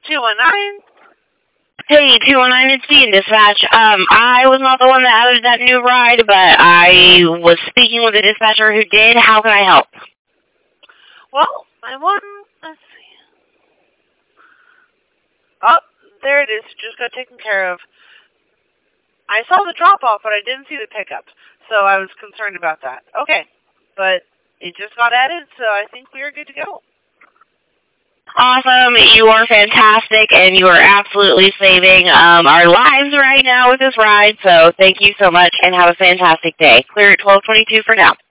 219? Hey, 219, it's me in dispatch. I was not the one that added that new ride, but I was speaking with the dispatcher who did. How can I help? Well, let's see. Oh, there it is. Just got taken care of. I saw the drop-off, but I didn't see the pickup, so I was concerned about that. Okay, but it just got added, so I think we are good to go. Awesome. You are fantastic, and you are absolutely saving our lives right now with this ride, so thank you so much, and have a fantastic day. Clear at 12:22 for now.